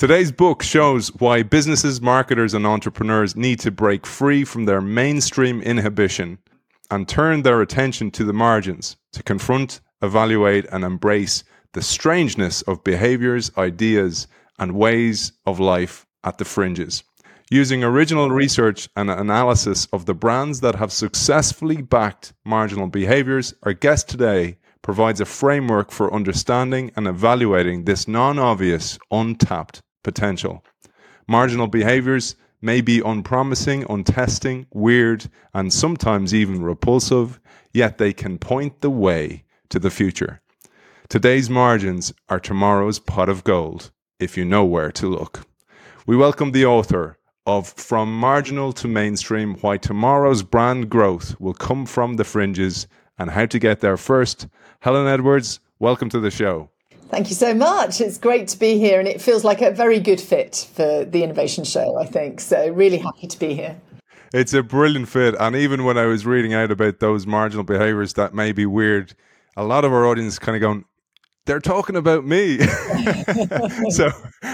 Today's book shows why businesses, marketers, and entrepreneurs need to break free from their mainstream inhibition and turn their attention to the margins to confront, evaluate, and embrace the strangeness of behaviors, ideas, and ways of life at the fringes. Using original research and analysis of the brands that have successfully backed marginal behaviors, our guest today provides a framework for understanding and evaluating this non-obvious, untapped potential. Marginal behaviors may be unpromising, untesting, weird, and sometimes even repulsive, yet they can point the way to the future. Today's margins are tomorrow's pot of gold, if you know where to look. We welcome the author of From Marginal to Mainstream, Why Tomorrow's Brand Growth Will Come From the Fringes and How to Get There First. Helen Edwards, welcome to the show. Thank you so much. It's great to be here, and it feels like a very good fit for the Innovation Show, I think. So really happy to be here. It's a brilliant fit. And even when I was reading out about those marginal behaviors that may be weird, a lot of our audience kind of going, they're talking about me. So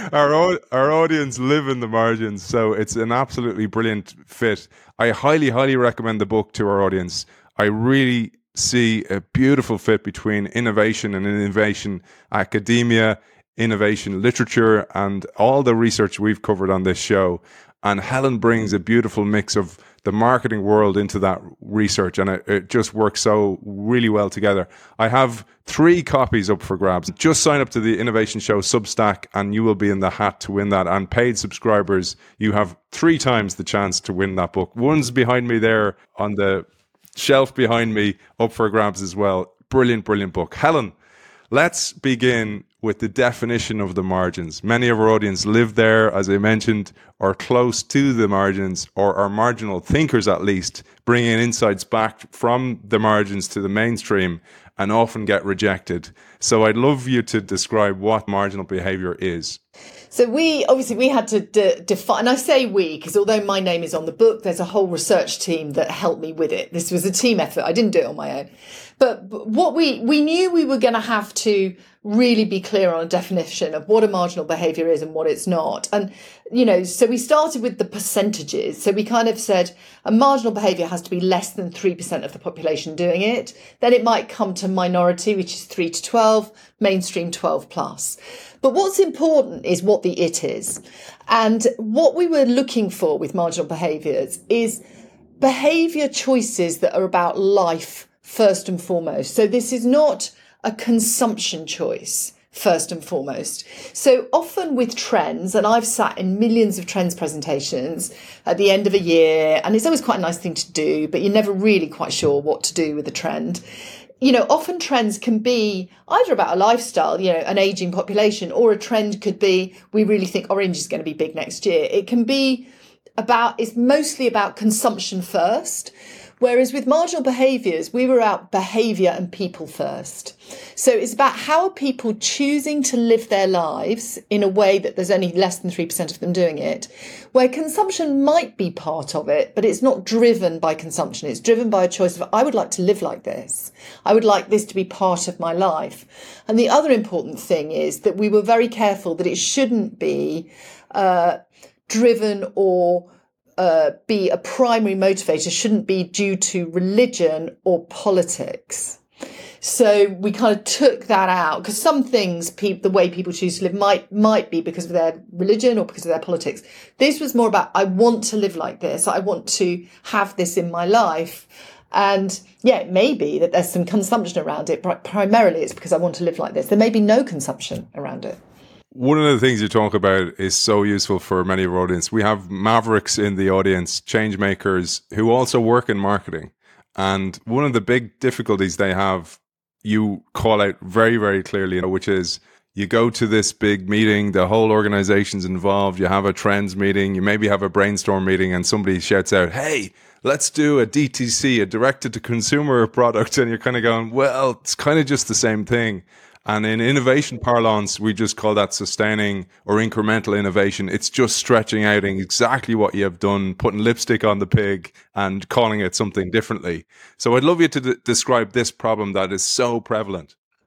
our audience live in the margins. So it's an absolutely brilliant fit. I highly recommend the book to our audience. I really see a beautiful fit between innovation and innovation academia, innovation literature, and all the research we've covered on this show. And Helen brings a beautiful mix of the marketing world into that research, and it just works so really well together. I have 3 copies up for grabs. Just sign up to the Innovation Show Substack and you will be in the hat to win that. And paid subscribers, you have 3 times the chance to win that book. One's behind me there on the shelf behind me, up for grabs as well. Brilliant book. Helen, let's begin with the definition of the margins. Many of our audience live there, as I mentioned, or close to the margins, or are marginal thinkers at least, bringing insights back from the margins to the mainstream and often get rejected. So I'd love you to describe what marginal behavior is. So we had to define, and I say we, because although my name is on the book, there's a whole research team that helped me with it. This was a team effort. I didn't do it on my own. But what we knew we were going to have to really be clear on a definition of what a marginal behavior is and what it's not. And, so we started with the percentages. So we kind of said a marginal behavior has to be less than 3% of the population doing it. Then it might come to minority, which is 3 to 12, mainstream 12 plus. But what's important is what the it is. And what we were looking for with marginal behaviors is behavior choices that are about life first and foremost. So this is not a consumption choice first and foremost. So often with trends, and I've sat in millions of trends presentations at the end of a year, and it's always quite a nice thing to do, but you're never really quite sure what to do with a trend. Often trends can be either about a lifestyle, an aging population, or a trend could be, we really think orange is going to be big next year. It can be it's mostly about consumption first. Whereas with marginal behaviors, we were out behavior and people first. So it's about how are people choosing to live their lives in a way that there's only less than 3% of them doing it, where consumption might be part of it, but it's not driven by consumption. It's driven by a choice of, I would like to live like this. I would like this to be part of my life. And the other important thing is that we were very careful that it shouldn't be driven or be a primary motivator, shouldn't be due to religion or politics. So we kind of took that out because some things, the way people choose to live might be because of their religion or because of their politics. This was more about, I want to live like this. I want to have this in my life. And yeah, it may be that there's some consumption around it, but primarily it's because I want to live like this. There may be no consumption around it. One of the things you talk about is so useful for many of our audience. We have mavericks in the audience, change makers, who also work in marketing. And one of the big difficulties they have, you call out very, very clearly, which is you go to this big meeting, the whole organization's involved, you have a trends meeting, you maybe have a brainstorm meeting, and somebody shouts out, hey, let's do a DTC, a direct-to-consumer product. And you're kind of going, well, it's kind of just the same thing. And in innovation parlance, we just call that sustaining or incremental innovation. It's just stretching out exactly what you have done, putting lipstick on the pig and calling it something differently. So I'd love you to describe this problem that is so prevalent.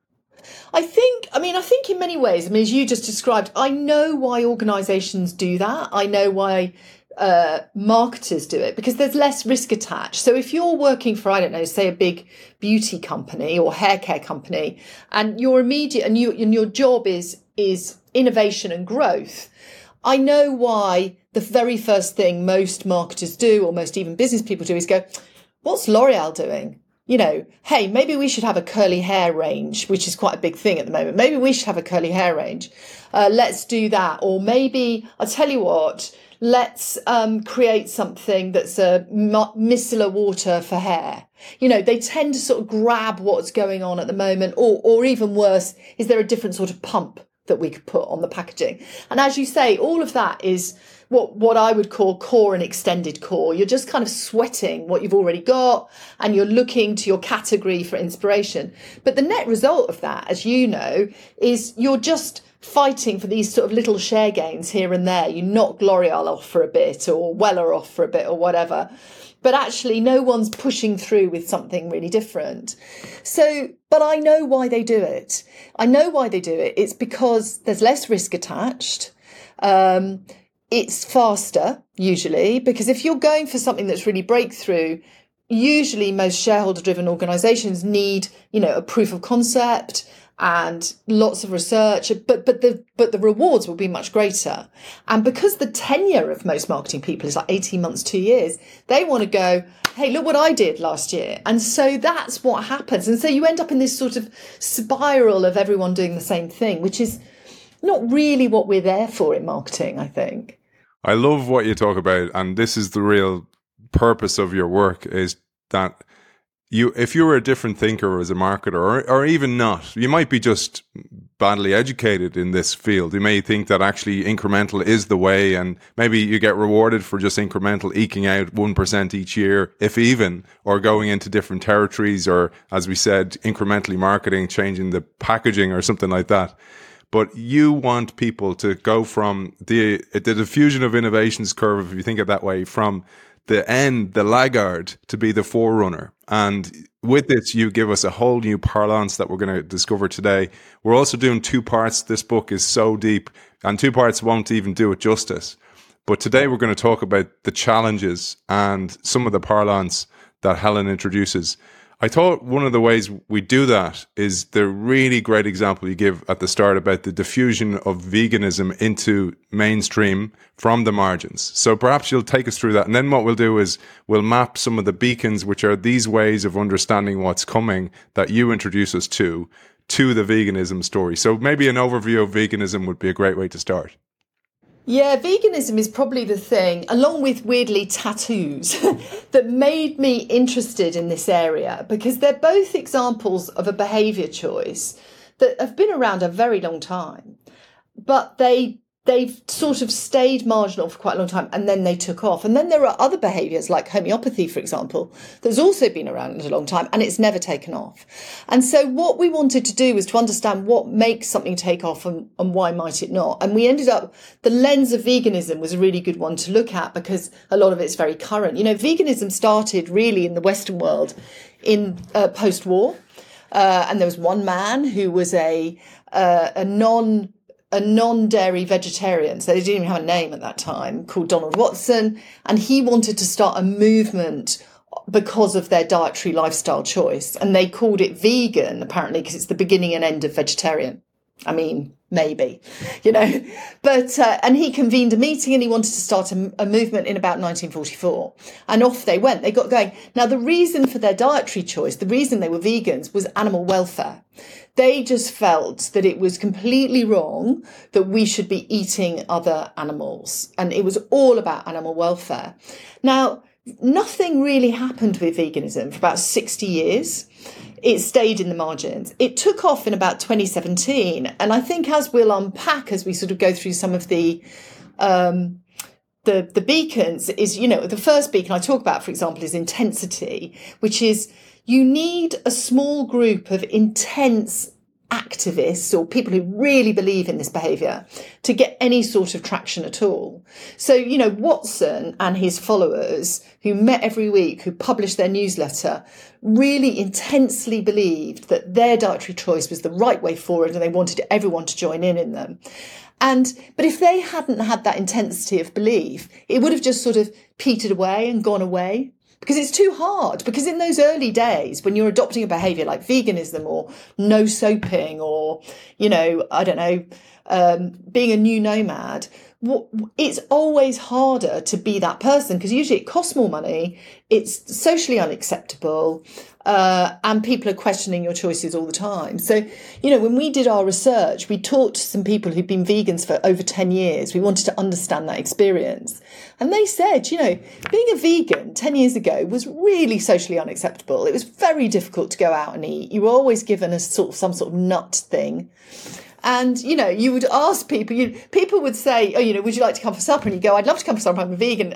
I think in many ways, as you just described, I know why organisations do that. I know why marketers do it, because there's less risk attached. So if you're working for, I don't know, say a big beauty company or hair care company, and your immediate and your job is innovation and growth, I know why the very first thing most marketers do, or most even business people do, is go, what's L'Oreal doing? Hey, maybe we should have a curly hair range, which is quite a big thing at the moment. Maybe we should have a curly hair range. Let's do that. Or maybe, I'll tell you what, let's create something that's a micellar water for hair. They tend to sort of grab what's going on at the moment, or even worse, is there a different sort of pump that we could put on the packaging? And as you say, all of that is what I would call core and extended core. You're just kind of sweating what you've already got, and you're looking to your category for inspiration. But the net result of that, as you know, is you're just fighting for these sort of little share gains here and there. You knock L'Oreal off for a bit, or Weller off for a bit, or whatever. But actually no one's pushing through with something really different. But I know why they do it. It's because there's less risk attached. It's faster, usually, because if you're going for something that's really breakthrough, usually most shareholder-driven organisations need, a proof of concept and lots of research, but the rewards will be much greater. And because the tenure of most marketing people is like 18 months, 2 years, they want to go, hey, look what I did last year. And so that's what happens. And so you end up in this sort of spiral of everyone doing the same thing, which is not really what we're there for in marketing, I think. I love what you talk about, and this is the real purpose of your work, is that if you were a different thinker as a marketer, or even not, you might be just badly educated in this field. You may think that actually incremental is the way, and maybe you get rewarded for just incremental, eking out 1% each year, if even, or going into different territories, or, as we said, incrementally marketing, changing the packaging or something like that. But you want people to go from the diffusion of innovations curve, if you think of it that way, from the end, the laggard, to be the forerunner. And with this, you give us a whole new parlance that we're going to discover today. We're also doing 2 parts. This book is so deep, and 2 parts won't even do it justice. But today we're going to talk about the challenges and some of the parlance that Helen introduces. I thought one of the ways we do that is the really great example you give at the start about the diffusion of veganism into mainstream from the margins. So perhaps you'll take us through that. And then what we'll do is we'll map some of the beacons, which are these ways of understanding what's coming that you introduce us to the veganism story. So maybe an overview of veganism would be a great way to start. Yeah, veganism is probably the thing, along with weirdly tattoos, that made me interested in this area, because they're both examples of a behaviour choice that have been around a very long time, but they've sort of stayed marginal for quite a long time, and then they took off. And then there are other behaviours like homeopathy, for example, that's also been around a long time, and it's never taken off. And so what we wanted to do was to understand what makes something take off and why might it not. And we ended up, the lens of veganism was a really good one to look at, because a lot of it's very current. Veganism started really in the Western world in post-war, and there was one man who was a non-dairy vegetarian, so they didn't even have a name at that time, called Donald Watson, and he wanted to start a movement because of their dietary lifestyle choice, and they called it vegan, apparently, because it's the beginning and end of vegetarian. I mean, maybe, but and he convened a meeting, and he wanted to start a movement in about 1944, and off they went. They got going. Now, the reason for their dietary choice, the reason they were vegans, was animal welfare. They just felt that it was completely wrong that we should be eating other animals, and it was all about animal welfare. Now, nothing really happened with veganism for about 60 years. It stayed in the margins. It took off in about 2017. And I think, as we'll unpack as we sort of go through some of the beacons, is, the first beacon I talk about, for example, is intensity, which is you need a small group of intense activists or people who really believe in this behaviour to get any sort of traction at all. So, you know, Watson and his followers, who met every week, who published their newsletter, really intensely believed that their dietary choice was the right way forward, and they wanted everyone to join in them. But if they hadn't had that intensity of belief, it would have just sort of petered away and gone away. Because it's too hard. Because in those early days, when you're adopting a behaviour like veganism or no soaping or, you know, I don't know, being a new nomad, it's always harder to be that person because usually it costs more money, it's socially unacceptable, and people are questioning your choices all the time. So, you know, when we did our research, we talked to some people who'd been vegans for over 10 years. We wanted to understand that experience. And they said, you know, being a vegan 10 years ago was really socially unacceptable. It was very difficult to go out and eat. You were always given some sort of nut thing. And, you know, you would ask people, people would say, oh, you know, would you like to come for supper? And you go, I'd love to come for supper. I'm a vegan.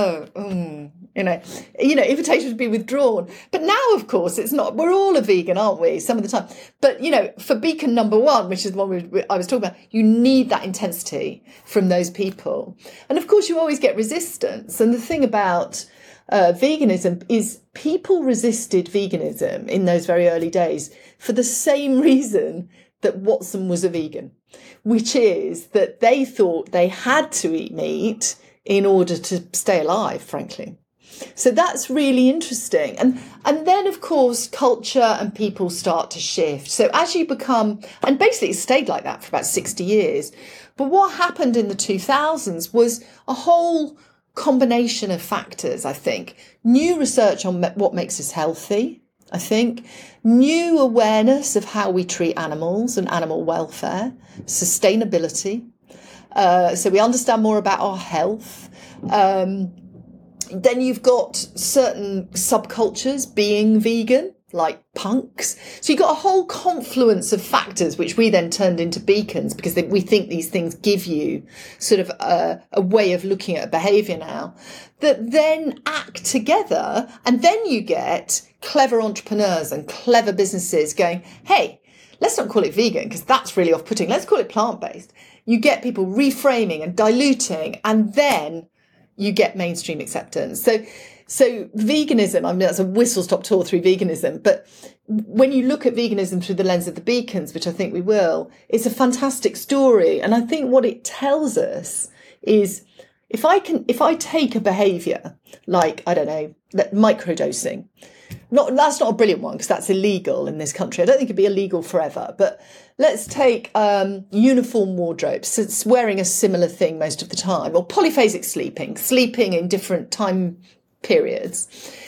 You know, invitations would be withdrawn. But now, of course, it's not. We're all a vegan, aren't we? Some of the time. But, you know, for beacon number one, which is the one I was talking about, you need that intensity from those people. And of course, you always get resistance. And the thing about veganism is people resisted veganism in those very early days for the same reason that Watson was a vegan, which is that they thought they had to eat meat in order to stay alive, frankly. So that's really interesting. And then, of course, culture and people start to shift. So as you become, and basically it stayed like that for about 60 years. But what happened in the 2000s was a whole combination of factors, I think. New research on what makes us healthy, I think, new awareness of how we treat animals and animal welfare, sustainability. So we understand more about our health. Then you've got certain subcultures being vegan, like punks. So you've got a whole confluence of factors, which we then turned into beacons because we think these things give you sort of a way of looking at a behaviour now that then act together. And then you get clever entrepreneurs and clever businesses going, hey, let's not call it vegan because that's really off-putting. Let's call it plant-based. You get people reframing and diluting, and then you get mainstream acceptance. So veganism, I mean, that's a whistle-stop tour through veganism. But when you look at veganism through the lens of the beacons, which I think we will, it's a fantastic story. And I think what it tells us is if I take a behaviour like, I don't know, microdosing, that's not a brilliant one because that's illegal in this country. I don't think it'd be illegal forever, but let's take uniform wardrobes. So it's wearing a similar thing most of the time, or polyphasic sleeping in different time periods.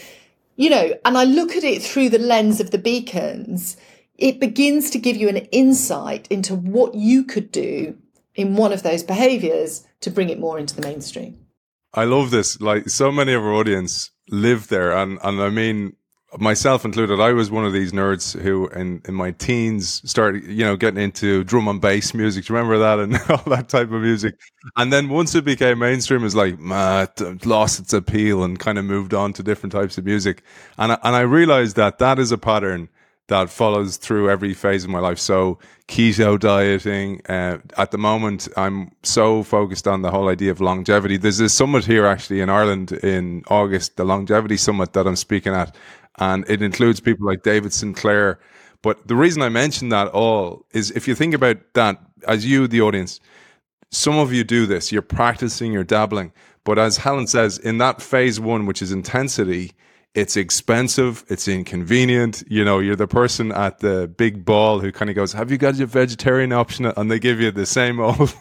You know, and I look at it through the lens of the beacons, it begins to give you an insight into what you could do in one of those behaviours to bring it more into the mainstream. I love this. Like, so many of our audience live there, and I mean, myself included, I was one of these nerds who in my teens started, you know, getting into drum and bass music. Do you remember that? And all that type of music. And then once it became mainstream, it was like, it lost its appeal and kind of moved on to different types of music. And I realized that is a pattern that follows through every phase of my life. So keto dieting, at the moment, I'm so focused on the whole idea of longevity. There's a summit here actually in Ireland in August, the Longevity Summit that I'm speaking at. And it includes people like David Sinclair. But the reason I mention that all is if you think about that, as you, the audience, some of you do this, you're practicing, you're dabbling. But as Helen says, in that phase one, which is intensity, it's expensive, it's inconvenient. You know, you're the person at the big ball who kind of goes, have you got your vegetarian option? And they give you the same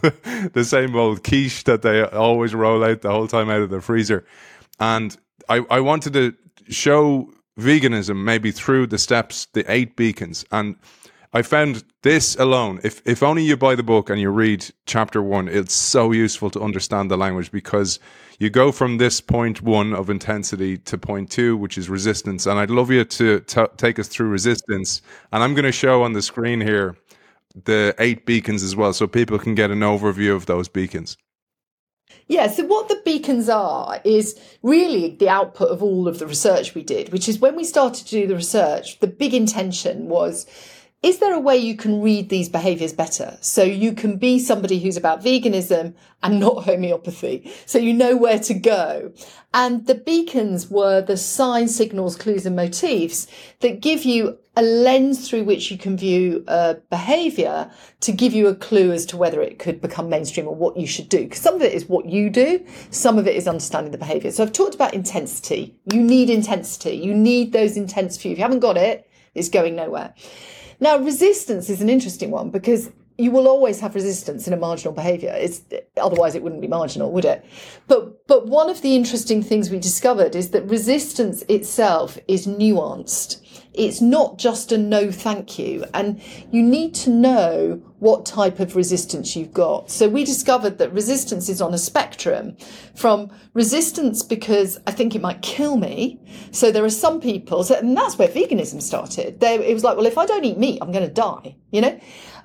old quiche that they always roll out the whole time out of the freezer. And I wanted to show veganism maybe through the steps, the 8 beacons. And I found this alone, if only you buy the book and you read chapter 1, it's so useful to understand the language, because you go from this point 1 of intensity to point 2, which is resistance. And I'd love you to take us through resistance. And I'm going to show on the screen here the 8 beacons as well, so people can get an overview of those beacons. Yeah, so what the beacons are is really the output of all of the research we did, which is when we started to do the research, the big intention was, is there a way you can read these behaviours better? So you can be somebody who's about veganism and not homeopathy. So you know where to go. And the beacons were the signs, signals, clues and motifs that give you a lens through which you can view a behaviour to give you a clue as to whether it could become mainstream or what you should do. Because some of it is what you do, some of it is understanding the behaviour. So I've talked about intensity. You need intensity. You need those intense few. If you haven't got it, it's going nowhere. Now, resistance is an interesting one because you will always have resistance in a marginal behaviour. Otherwise, it wouldn't be marginal, would it? But one of the interesting things we discovered is that resistance itself is nuanced. It's not just a no thank you. And you need to know what type of resistance you've got. So we discovered that resistance is on a spectrum from resistance because I think it might kill me. So there are some people, and that's where veganism started. It was like, well, if I don't eat meat, I'm going to die, you know?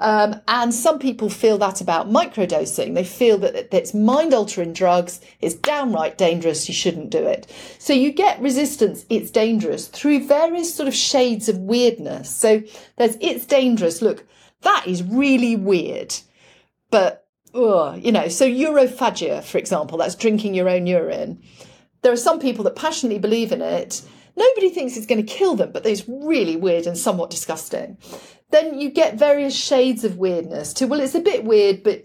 And some people feel that about microdosing. They feel that it's mind-altering drugs. It's downright dangerous. You shouldn't do it. So you get resistance, it's dangerous, through various sort of shades of weirdness. So there's it's dangerous. Look, that is really weird. But, so urophagia, for example, that's drinking your own urine. There are some people that passionately believe in it. Nobody thinks it's going to kill them, but it's really weird and somewhat disgusting. Then you get various shades of weirdness to, well, it's a bit weird, but,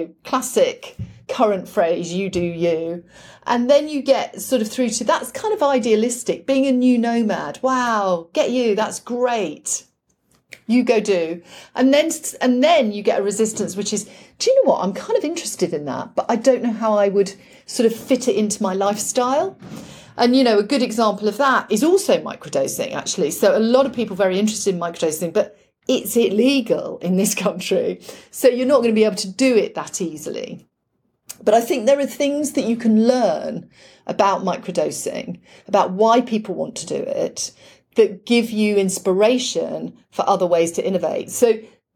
classic current phrase, you do you. And then you get sort of through to, that's kind of idealistic, being a new nomad. Wow, get you, that's great. You go do. And then you get a resistance, which is, do you know what? I'm kind of interested in that, but I don't know how I would sort of fit it into my lifestyle. And, a good example of that is also microdosing, actually. So a lot of people very interested in microdosing, but it's illegal in this country. So you're not going to be able to do it that easily. But I think there are things that you can learn about microdosing, about why people want to do it, that give you inspiration for other ways to innovate. So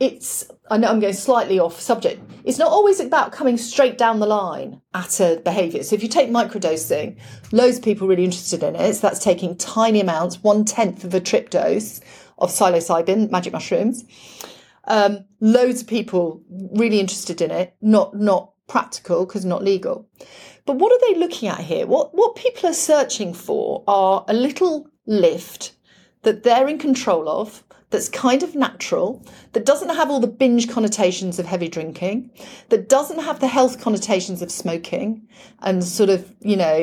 I know I'm going slightly off subject. It's not always about coming straight down the line at a behaviour. So if you take microdosing, loads of people really interested in it. So that's taking tiny amounts, 1/10 of a trip dose of psilocybin, magic mushrooms. Loads of people really interested in it, not practical because not legal. But what are they looking at here? What people are searching for are a little lift that they're in control of, that's kind of natural, that doesn't have all the binge connotations of heavy drinking, that doesn't have the health connotations of smoking and sort of,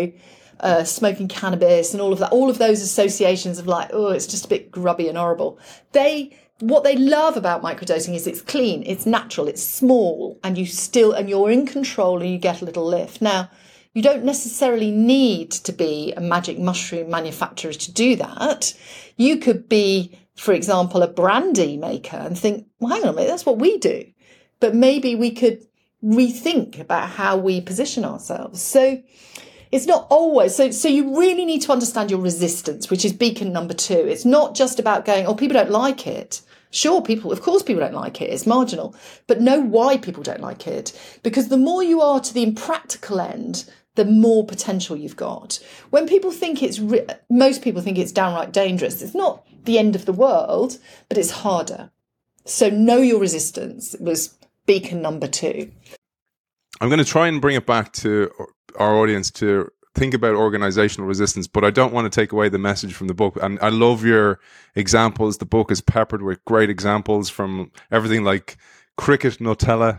smoking cannabis and all of that, all of those associations of like, oh, it's just a bit grubby and horrible. What they love about microdosing is it's clean, it's natural, it's small, and you're in control and you get a little lift. Now, you don't necessarily need to be a magic mushroom manufacturer to do that. You could be, for example, a brandy maker and think, well, hang on a minute, that's what we do. But maybe we could rethink about how we position ourselves. So it's not always, so you really need to understand your resistance, which is beacon number 2. It's not just about going, oh, people don't like it. Sure, of course people don't like it. It's marginal. But know why people don't like it. Because the more you are to the impractical end, the more potential you've got. When people think most people think it's downright dangerous. It's not the end of the world, but it's harder. So know your resistance was beacon number 2. I'm going to try and bring it back to our audience to think about organizational resistance, but I don't want to take away the message from the book. And I love your examples. The book is peppered with great examples from everything like cricket Nutella,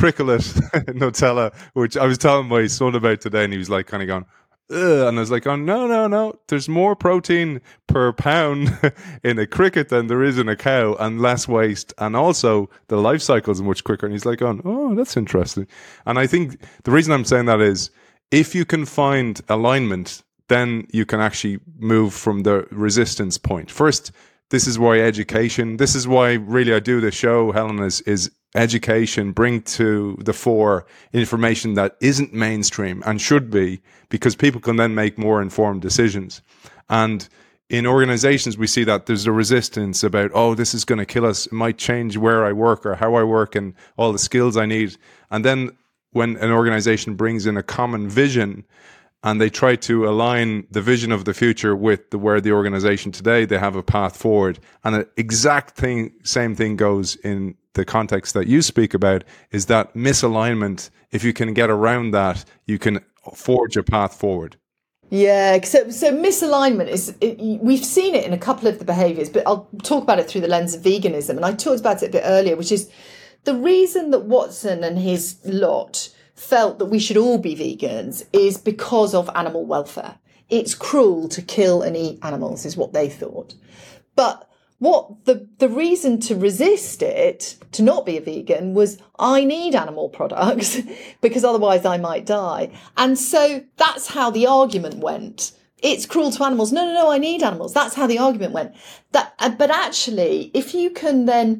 Nutella, which I was telling my son about today, and he was like kind of going, ugh, and I was like, oh, no, there's more protein per pound in a cricket than there is in a cow, and less waste, and also the life cycle is much quicker. And he's like, oh, that's interesting. And I think the reason I'm saying that is, if you can find alignment, then you can actually move from the resistance point. First, this is why really I do the show, Helen, is education, bring to the fore information that isn't mainstream and should be, because people can then make more informed decisions. And in organizations, we see that there's a resistance about, oh, this is going to kill us. It might change where I work or how I work and all the skills I need. And then when an organization brings in a common vision, and they try to align the vision of the future with where the organization today, they have a path forward. And the same thing goes in the context that you speak about, is that misalignment. If you can get around that, you can forge a path forward. Yeah, so misalignment we've seen it in a couple of the behaviours, but I'll talk about it through the lens of veganism. And I talked about it a bit earlier, which is the reason that Watson and his lot felt that we should all be vegans is because of animal welfare. It's cruel to kill and eat animals, is what they thought. But what the reason to resist it, to not be a vegan, was I need animal products because otherwise I might die. And so that's how the argument went. It's cruel to animals. No, I need animals. That's how the argument went. But actually, if you can then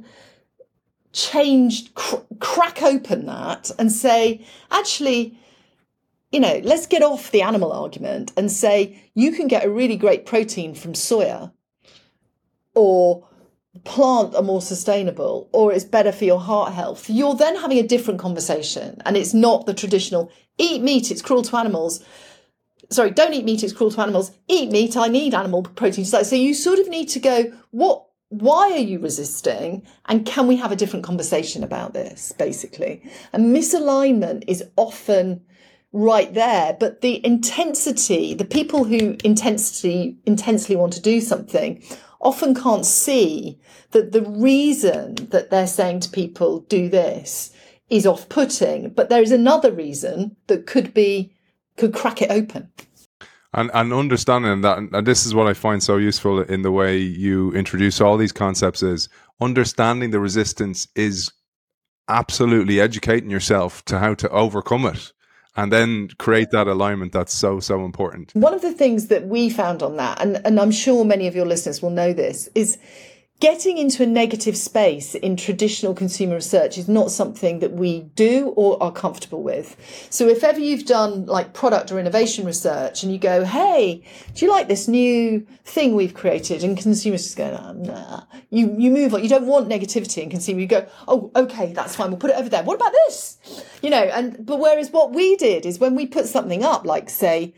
crack open that and say, actually, let's get off the animal argument and say you can get a really great protein from soya, or plant are more sustainable, or it's better for your heart health, you're then having a different conversation. And it's not the traditional eat meat, it's cruel to animals. Sorry, don't eat meat, it's cruel to animals. Eat meat, I need animal protein. So you sort of need to go, why are you resisting? And can we have a different conversation about this, basically? And misalignment is often right there, but the intensity, the people who intensely want to do something often can't see that the reason that they're saying to people, do this, is off-putting. But there is another reason that could crack it open. And understanding that, and this is what I find so useful in the way you introduce all these concepts, is understanding the resistance is absolutely educating yourself to how to overcome it, and then create that alignment that's so important. One of the things that we found on that, and I'm sure many of your listeners will know this, is getting into a negative space in traditional consumer research is not something that we do or are comfortable with. So if ever you've done like product or innovation research and you go, hey, do you like this new thing we've created? And consumers just go, oh, nah. You move on. You don't want negativity in consumer. You go, oh, okay, that's fine. We'll put it over there. What about this? But whereas what we did is when we put something up, like say,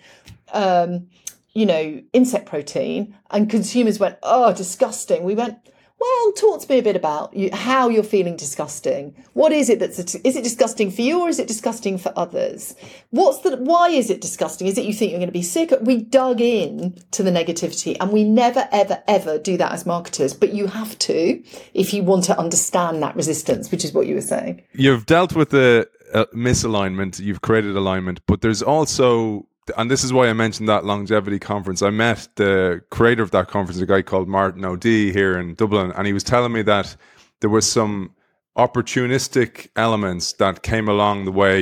insect protein, and consumers went, oh, disgusting. We went, well, talk to me a bit about how you're feeling disgusting. What is it is it disgusting for you or is it disgusting for others? Why is it disgusting? Is it you think you're going to be sick? We dug in to the negativity, and we never, ever, ever do that as marketers. But you have to, if you want to understand that resistance, which is what you were saying. You've dealt with the misalignment, you've created alignment, but there's also, and this is why I mentioned that longevity conference. I met the creator of that conference, a guy called Martin O'Dea here in Dublin, and he was telling me that there was some opportunistic elements that came along the way,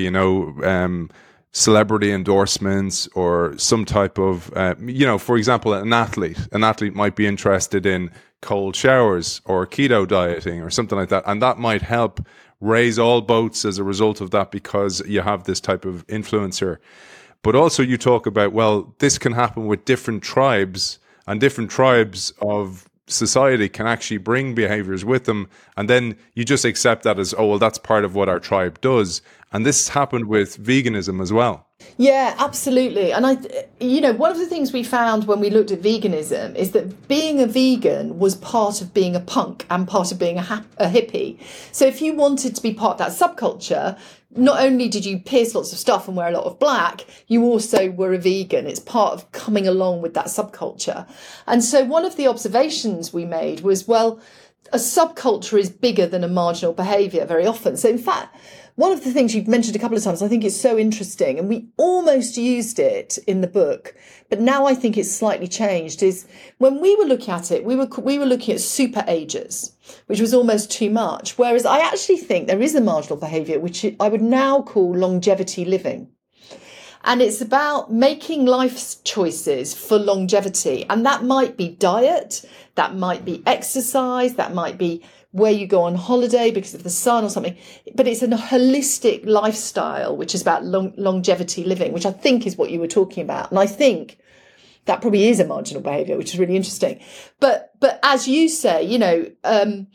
celebrity endorsements or some type of, for example, an athlete might be interested in cold showers or keto dieting or something like that. And that might help raise all boats as a result of that, because you have this type of influencer. But also you talk about, well, this can happen with different tribes, and different tribes of society can actually bring behaviors with them. And then you just accept that as, oh, well, that's part of what our tribe does. And this happened with veganism as well. Yeah, absolutely. And one of the things we found when we looked at veganism is that being a vegan was part of being a punk and part of being a hippie. So if you wanted to be part of that subculture, not only did you pierce lots of stuff and wear a lot of black, you also were a vegan. It's part of coming along with that subculture. And so one of the observations we made was, well, a subculture is bigger than a marginal behaviour very often. So in fact, one of the things you've mentioned a couple of times, I think is so interesting, and we almost used it in the book, but now I think it's slightly changed, is when we were looking at it, we were looking at super agers, which was almost too much. Whereas I actually think there is a marginal behaviour, which I would now call longevity living. And it's about making life choices for longevity. And that might be diet, that might be exercise, that might be where you go on holiday because of the sun or something. But it's a holistic lifestyle, which is about longevity living, which I think is what you were talking about. And I think that probably is a marginal behaviour, which is really interesting. But as you say,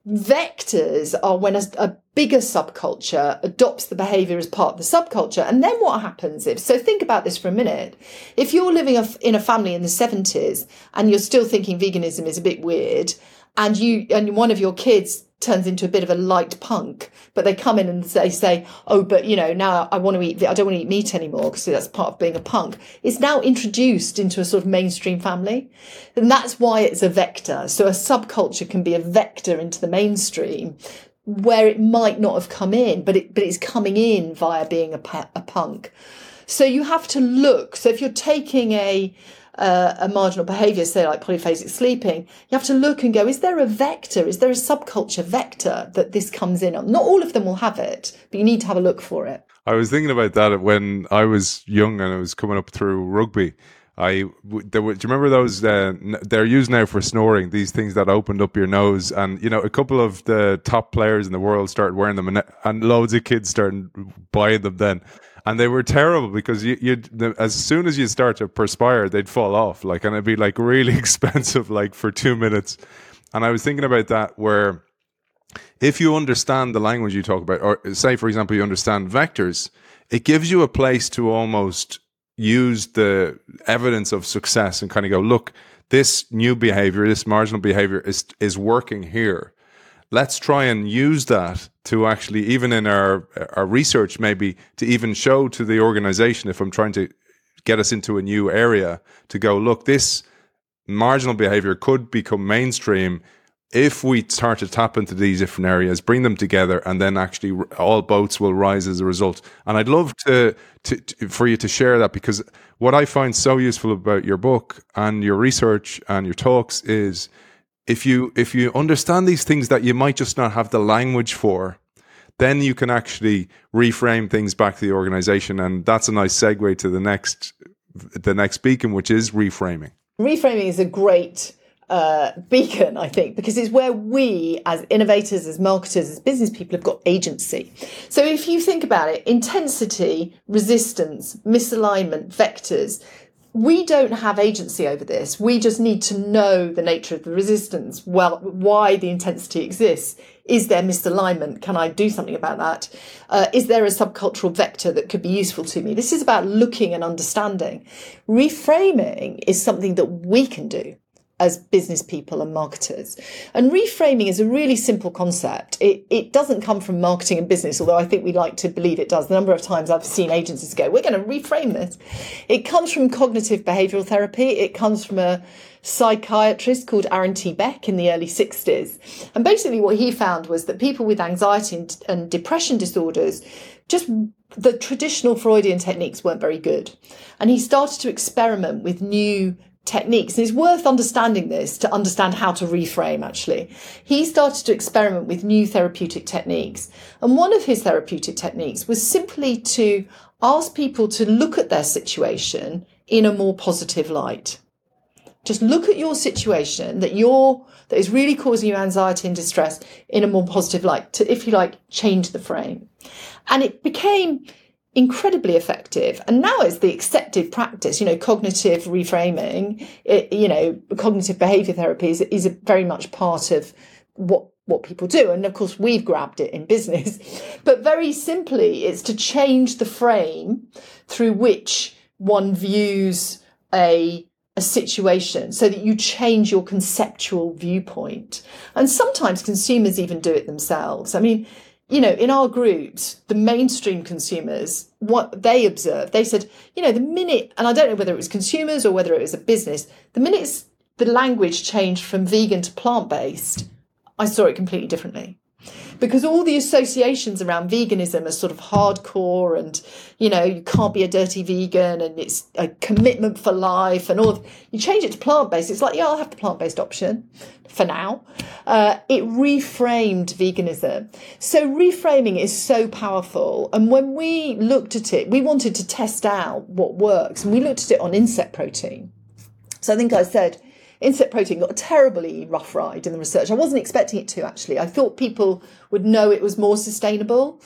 Vectors are when a bigger subculture adopts the behavior as part of the subculture. And then what happens so think about this for a minute. If you're living in a family in the 70s and you're still thinking veganism is a bit weird, and one of your kids turns into a bit of a light punk, but they come in and they say, oh, but now I don't want to eat meat anymore because that's part of being a punk. It's now introduced into a sort of mainstream family. And that's why it's a vector. So a subculture can be a vector into the mainstream where it might not have come in, but it's coming in via being a punk. So you have to look. So if you're taking a marginal behaviour, say like polyphasic sleeping, you have to look and go, is there a vector? Is there a subculture vector that this comes in on? Not all of them will have it, but you need to have a look for it. I was thinking about that when I was young and I was coming up through rugby. Do you remember those? They're used now for snoring. These things that opened up your nose, and a couple of the top players in the world started wearing them, and loads of kids started buying them then. And they were terrible because as soon as you start to perspire, they'd fall off, and it'd be really expensive, for 2 minutes. And I was thinking about that, where if you understand the language you talk about, or say, for example, you understand vectors, it gives you a place to almost use the evidence of success and kind of go, look, this new behavior, this marginal behavior is working here. Let's try and use that to actually, even in our research, maybe to even show to the organization, if I'm trying to get us into a new area, to go, look, this marginal behavior could become mainstream if we start to tap into these different areas, bring them together, and then actually all boats will rise as a result. And I'd love for you to share that, because what I find so useful about your book and your research and your talks is, if you understand these things that you might just not have the language for, then you can actually reframe things back to the organization. And that's a nice segue to the next beacon, which is reframing. Reframing is a great beacon, I think, because it's where we, as innovators, as marketers, as business people, have got agency. So if you think about it, intensity, resistance, misalignment, vectors, we don't have agency over this. We just need to know the nature of the resistance, why the intensity exists. Is there misalignment? Can I do something about that? Is there a subcultural vector that could be useful to me? This is about looking and understanding. Reframing is something that we can do as business people and marketers. And reframing is a really simple concept. It doesn't come from marketing and business, although I think we like to believe it does. The number of times I've seen agencies go, we're going to reframe this. It comes from cognitive behavioral therapy. It comes from a psychiatrist called Aaron T. Beck in the early 60s. And basically what he found was that people with anxiety and depression disorders, just the traditional Freudian techniques weren't very good. And he started to experiment with new techniques. And it's worth understanding this to understand how to reframe, actually. He started to experiment with new therapeutic techniques. And one of his therapeutic techniques was simply to ask people to look at their situation in a more positive light. Just look at your situation that is really causing you anxiety and distress in a more positive light, to, if you like, change the frame. And it became incredibly effective. And now it's the accepted practice, cognitive reframing, cognitive behavior therapy is very much part of what people do. And of course, we've grabbed it in business. But very simply, it's to change the frame through which one views a situation, so that you change your conceptual viewpoint. And sometimes consumers even do it themselves. I mean, in our groups, the mainstream consumers, what they observed, they said, the minute, and I don't know whether it was consumers or whether it was a business, the minute the language changed from vegan to plant-based, I saw it completely differently. Because all the associations around veganism are sort of hardcore and, you can't be a dirty vegan and it's a commitment for life and all of, you change it to plant-based, it's like, yeah, I'll have the plant-based option for now. It reframed veganism. So reframing is so powerful. And when we looked at it, we wanted to test out what works. And we looked at it on insect protein. So I think I said, insect protein got a terribly rough ride in the research. I wasn't expecting it to, actually. I thought people would know it was more sustainable.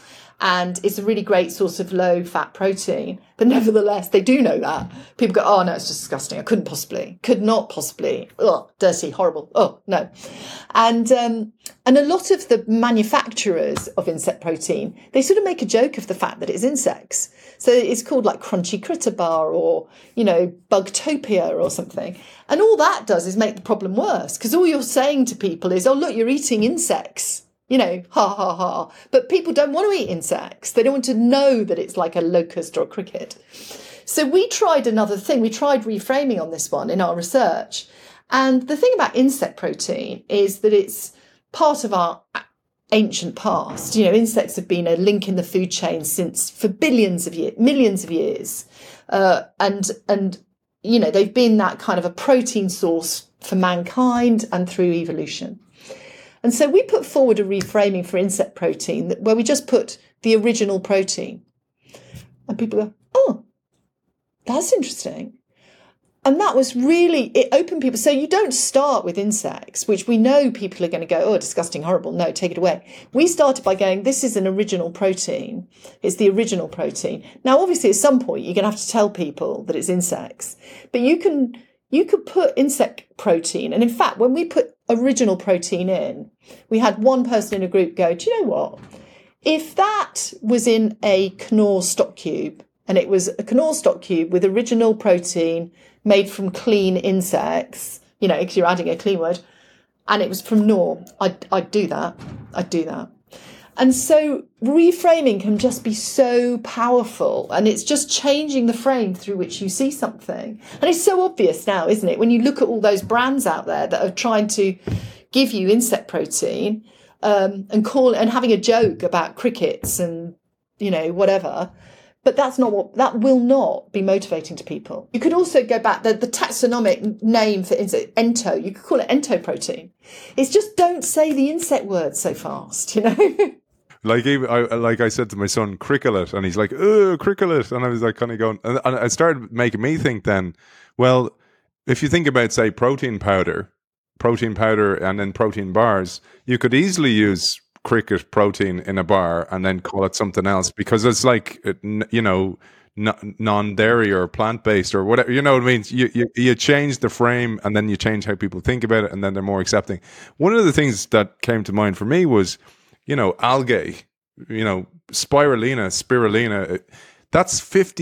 and it's a really great source of low-fat protein. But nevertheless, they do know that. People go, oh, no, it's just disgusting. I could not possibly. Oh, dirty, horrible. Oh, no. And a lot of the manufacturers of insect protein, they sort of make a joke of the fact that it's insects. So it's called like Crunchy Critter Bar or, Bugtopia or something. And all that does is make the problem worse, because all you're saying to people is, oh, look, you're eating insects. Ha, ha, ha. But people don't want to eat insects. They don't want to know that it's like a locust or a cricket. So we tried another thing. We tried reframing on this one in our research. And the thing about insect protein is that it's part of our ancient past. Insects have been a link in the food chain for billions of years, millions of years. And they've been that kind of a protein source for mankind and through evolution. And so we put forward a reframing for insect protein where we just put the original protein. And people go, oh, that's interesting. And that was really, it opened people. So you don't start with insects, which we know people are going to go, oh, disgusting, horrible. No, take it away. We started by going, this is an original protein. It's the original protein. Now, obviously, at some point, you're going to have to tell people that it's insects. But you could put insect protein. And in fact, when we put original protein in, we had one person in a group go, do you know what? If that was in a Knorr stock cube, and it was a Knorr stock cube with original protein made from clean insects, because you're adding a clean word, and it was from Knorr, I'd do that. I'd do that. And so reframing can just be so powerful, and it's just changing the frame through which you see something. And it's so obvious now, isn't it? When you look at all those brands out there that are trying to give you insect protein and having a joke about crickets and, whatever. But that will not be motivating to people. You could also go back, the taxonomic name for insect, ento, you could call it entoprotein. It's just don't say the insect word so fast, Like I said to my son, cricklet, and he's like, oh, cricklet. And I was like kind of going, and it started making me think then, well, if you think about, say, protein powder and then protein bars, you could easily use cricket protein in a bar and then call it something else, because it's like, non-dairy or plant-based or whatever, you know what I mean? You change the frame and then you change how people think about it, and then they're more accepting. One of the things that came to mind for me was, algae, spirulina, that's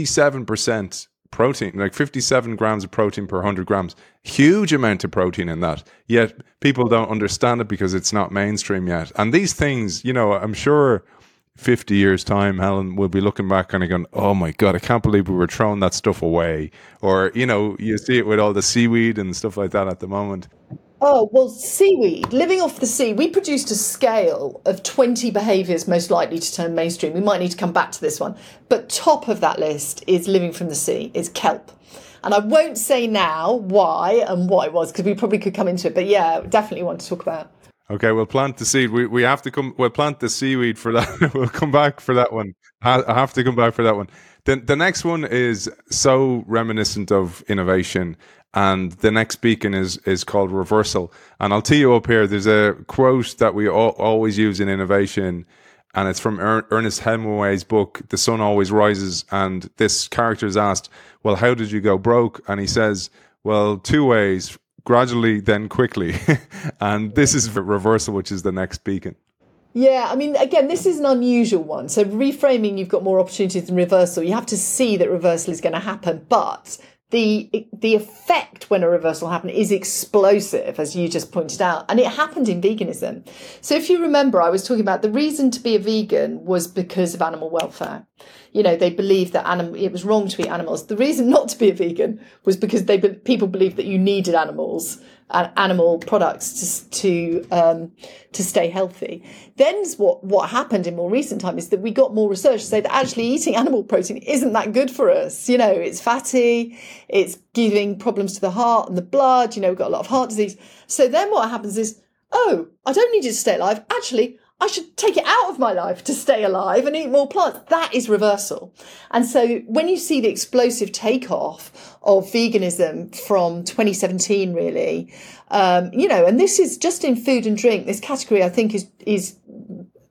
57% protein, like 57 grams of protein per 100 grams. Huge amount of protein in that. Yet people don't understand it because it's not mainstream yet. And these things, I'm sure 50 years' time, Helen will be looking back kind of going, oh my God, I can't believe we were throwing that stuff away. Or, you see it with all the seaweed and stuff like that at the moment. Oh, well, seaweed, living off the sea, we produced a scale of 20 behaviours most likely to turn mainstream. We might need to come back to this one. But top of that list is living from the sea, it's kelp. And I won't say now why and what it was, because we probably could come into it. But yeah, definitely want to talk about. Okay, we'll plant the seed. We have to come. We'll plant the seaweed for that. We'll come back for that one. I have to come back for that one. The next one is so reminiscent of innovation, and the next beacon is called reversal. And I'll tee you up here. There's a quote that we always use in innovation, and it's from Ernest Hemingway's book, The Sun Always Rises. And this character is asked, well, how did you go broke? And he says, well, two ways. Gradually, then quickly. And this is reversal, which is the next beacon. Yeah, I mean, again, this is an unusual one. So reframing, you've got more opportunities than reversal. You have to see that reversal is going to happen. But the effect when a reversal happens is explosive, as you just pointed out. And it happened in veganism. So if you remember, I was talking about the reason to be a vegan was because of animal welfare. They believed that it was wrong to eat animals. The reason not to be a vegan was because people believed that you needed animals and animal products to stay healthy. Then what happened in more recent time is that we got more research to say that actually eating animal protein isn't that good for us. It's fatty, it's giving problems to the heart and the blood. We've got a lot of heart disease. So then what happens is, oh, I don't need it to stay alive. Actually, I should take it out of my life to stay alive and eat more plants. That is reversal. And so when you see the explosive takeoff of veganism from 2017, really, and this is just in food and drink, this category I think is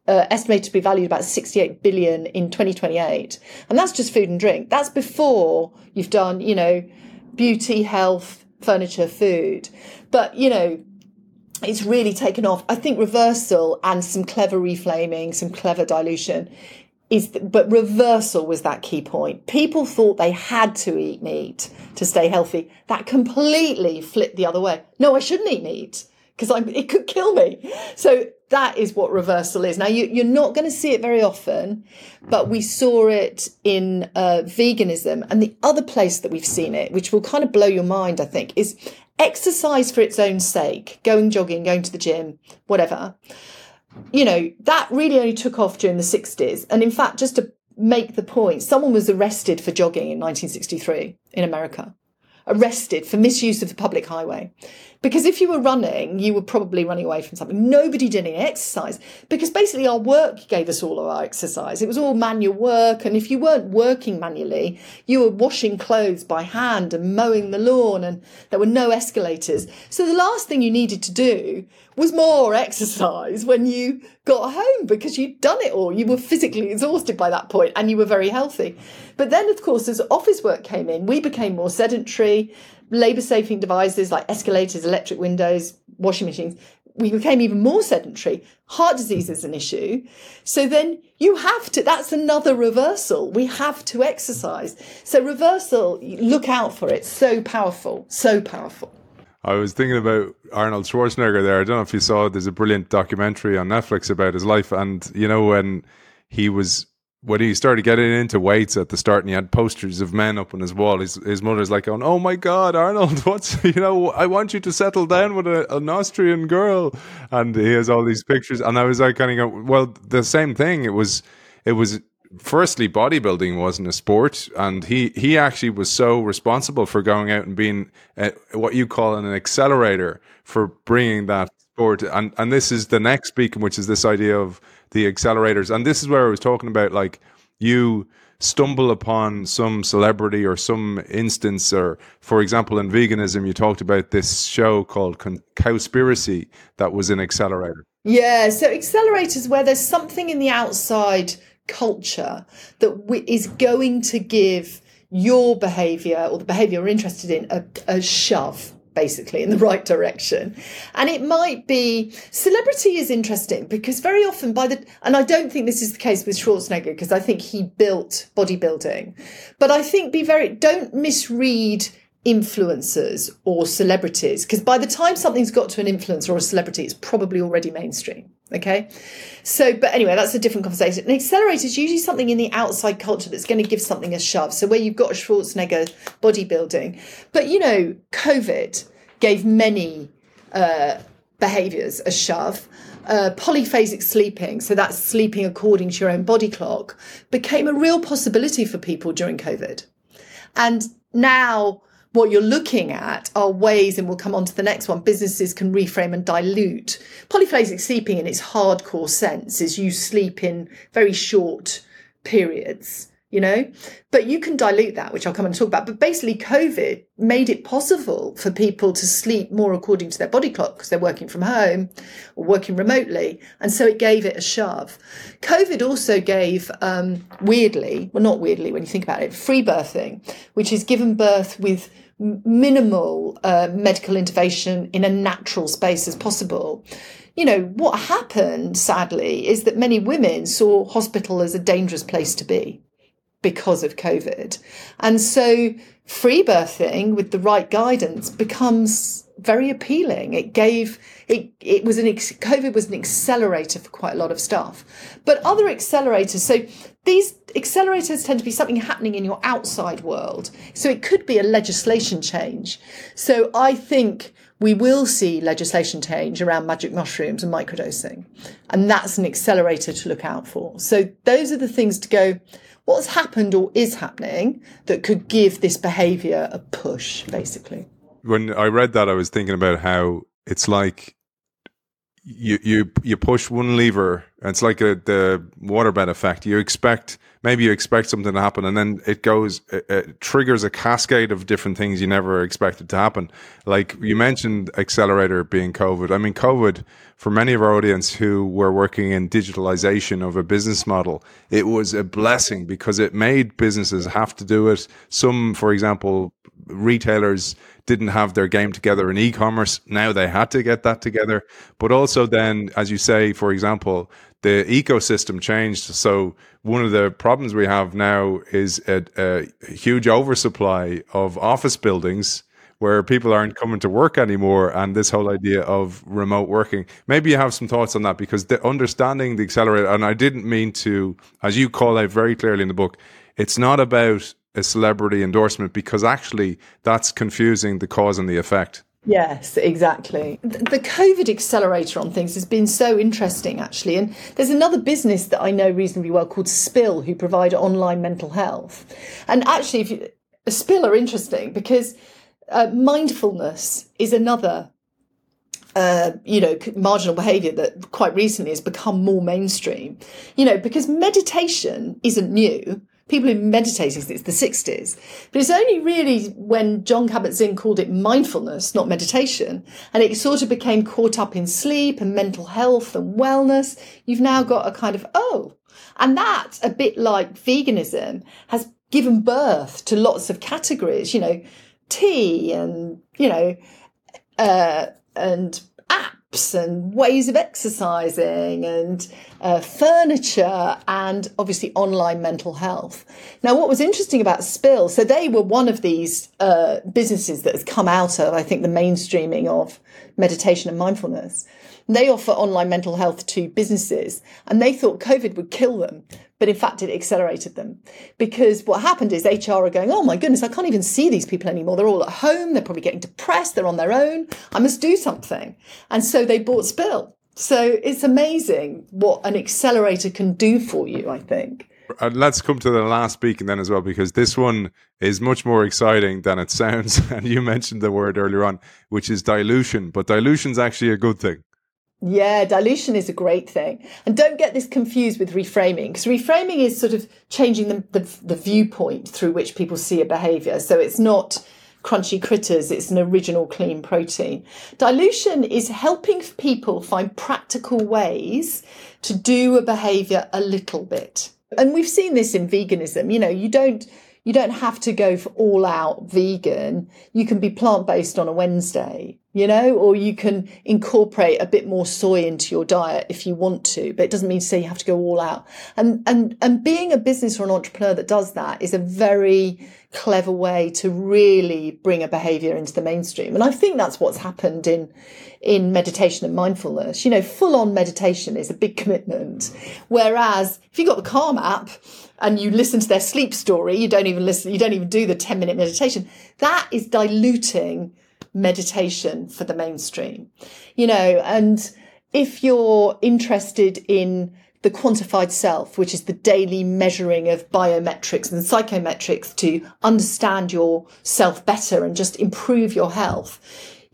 estimated to be valued about 68 billion in 2028. And that's just food and drink. That's before you've done, beauty, health, furniture, food. But, it's really taken off. I think reversal and some clever reflaming, some clever dilution but reversal was that key point. People thought they had to eat meat to stay healthy. That completely flipped the other way. No, I shouldn't eat meat because it could kill me. So that is what reversal is. Now, you're not going to see it very often, but we saw it in veganism. And the other place that we've seen it, which will kind of blow your mind, I think, is exercise for its own sake, going jogging, going to the gym, whatever. That really only took off during the 60s. And in fact, just to make the point, someone was arrested for jogging in 1963 in America. Arrested for misuse of the public highway. Because if you were running, you were probably running away from something. Nobody did any exercise because basically our work gave us all of our exercise. It was all manual work. And if you weren't working manually, you were washing clothes by hand and mowing the lawn, and there were no escalators. So the last thing you needed to do was more exercise when you got home because you'd done it all. You were physically exhausted by that point and you were very healthy. But then, of course, as office work came in, we became more sedentary. Labour-saving devices like escalators, electric windows, washing machines, we became even more sedentary. Heart disease is an issue. So then you have to, that's another reversal. We have to exercise. So reversal, look out for it. So powerful, so powerful. I was thinking about Arnold Schwarzenegger there. I don't know if you saw, there's a brilliant documentary on Netflix about his life. And, when he started getting into weights at the start and he had posters of men up on his wall, his mother's like going, "Oh my God, Arnold, I want you to settle down with an Austrian girl." And he has all these pictures. And I was like kind of going, well, the same thing. It was firstly, bodybuilding wasn't a sport. And he actually was so responsible for going out and being what you call an accelerator for bringing that sport. And this is the next beacon, which is this idea of the accelerators. And this is where I was talking about, like, you stumble upon some celebrity or some instance, or for example, in veganism, you talked about this show called Cowspiracy that was an accelerator. Yeah, so accelerators where there's something in the outside culture that is going to give your behavior or the behavior you're interested in a shove, basically, in the right direction. And it might be, celebrity is interesting because very often and I don't think this is the case with Schwarzenegger because I think he built bodybuilding, but I think don't misread influencers or celebrities, because by the time something's got to an influencer or a celebrity, it's probably already mainstream. Okay. So, but anyway, that's a different conversation. An accelerator is usually something in the outside culture that's going to give something a shove. So where you've got a Schwarzenegger bodybuilding, but COVID gave many behaviors a shove. Polyphasic sleeping, so that's sleeping according to your own body clock, became a real possibility for people during COVID. And now what you're looking at are ways, and we'll come on to the next one, businesses can reframe and dilute. Polyphasic sleeping in its hardcore sense is you sleep in very short periods, but you can dilute that, which I'll come and talk about. But basically COVID made it possible for people to sleep more according to their body clock because they're working from home or working remotely. And so it gave it a shove. COVID also gave, not weirdly when you think about it, free birthing, which is given birth with minimal medical intervention in a natural space as possible. What happened, sadly, is that many women saw hospital as a dangerous place to be because of COVID. And so free birthing with the right guidance becomes very appealing. COVID was an accelerator for quite a lot of stuff. But other accelerators, so these accelerators tend to be something happening in your outside world. So it could be a legislation change. So I think we will see legislation change around magic mushrooms and microdosing. And that's an accelerator to look out for. So those are the things to go, what's happened or is happening that could give this behavior a push, basically. When I read that, I was thinking about how it's like you push one lever, and it's like the waterbed effect. You expect maybe you expect something to happen, and then it triggers a cascade of different things you never expected to happen. Like you mentioned, accelerator being COVID. I mean, COVID, for many of our audience who were working in digitalization of a business model, it was a blessing because it made businesses have to do it. Some, for example, retailers didn't have their game together in e-commerce. Now they had to get that together. But also then, as you say, for example, the ecosystem changed. So one of the problems we have now is a huge oversupply of office buildings where people aren't coming to work anymore, and this whole idea of remote working. Maybe you have some thoughts on that, because understanding the accelerator, and I didn't mean to, as you call out very clearly in the book, it's not about a celebrity endorsement, because actually that's confusing the cause and the effect. Yes, exactly. The COVID accelerator on things has been so interesting, actually. And there's another business that I know reasonably well called Spill, who provide online mental health. And actually, Spill are interesting because mindfulness is another marginal behavior that quite recently has become more mainstream, because meditation isn't new. People have been meditating since the 60s. But it's only really when Jon Kabat-Zinn called it mindfulness, not meditation, and it sort of became caught up in sleep and mental health and wellness, you've now got a kind of, and that, a bit like veganism, has given birth to lots of categories, tea and, and apps and ways of exercising and furniture and obviously online mental health. Now, what was interesting about Spill, so they were one of these businesses that has come out of, I think, the mainstreaming of meditation and mindfulness. They offer online mental health to businesses, and they thought COVID would kill them. But in fact, it accelerated them, because what happened is HR are going, oh my goodness, I can't even see these people anymore. They're all at home. They're probably getting depressed. They're on their own. I must do something. And so they bought Spill. So it's amazing what an accelerator can do for you, I think. Let's come to the last beacon then as well, because this one is much more exciting than it sounds. And you mentioned the word earlier on, which is dilution. But dilution's actually a good thing. Yeah, dilution is a great thing. And don't get this confused with reframing, because reframing is sort of changing the viewpoint through which people see a behaviour. So it's not crunchy critters, it's an original clean protein. Dilution is helping people find practical ways to do a behaviour a little bit. And we've seen this in veganism. You don't have to go for all out vegan. You can be plant-based on a Wednesday, or you can incorporate a bit more soy into your diet if you want to, but it doesn't mean to say you have to go all out. And being a business or an entrepreneur that does that is a very clever way to really bring a behavior into the mainstream. And I think that's what's happened in meditation and mindfulness. Full on meditation is a big commitment. Whereas if you've got the Calm app and you listen to their sleep story, you don't even do the 10-minute meditation. That is diluting meditation for the mainstream, and if you're interested in the quantified self, which is the daily measuring of biometrics and psychometrics to understand yourself better and just improve your health,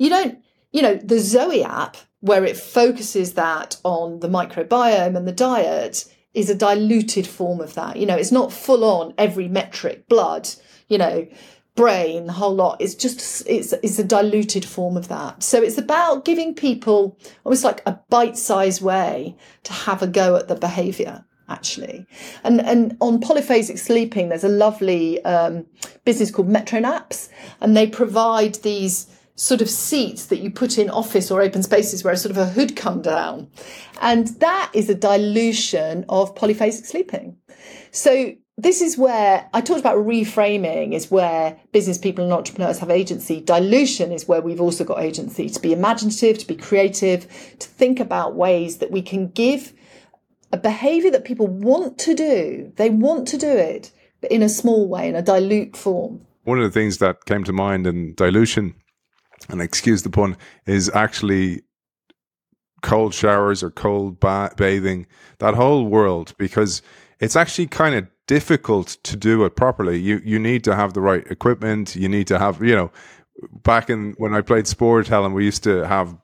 the Zoe app, where it focuses that on the microbiome and the diet, is a diluted form of that. It's not full on every metric, blood, brain, the whole lot. It's a diluted form of that. So it's about giving people almost like a bite-sized way to have a go at the behaviour, actually. And on polyphasic sleeping, there's a lovely business called Metronaps, and they provide these sort of seats that you put in office or open spaces where a sort of a hood come down. And that is a dilution of polyphasic sleeping. So this is where I talked about reframing, is where business people and entrepreneurs have agency. Dilution is where we've also got agency to be imaginative, to be creative, to think about ways that we can give a behaviour that people want to do. They want to do it, but in a small way, in a dilute form. One of the things that came to mind in dilution, and excuse the pun, is actually cold showers or cold bathing, that whole world, because it's actually kind of difficult to do it properly. You need to have the right equipment. You need to have, back in when I played sport, Helen, we used to have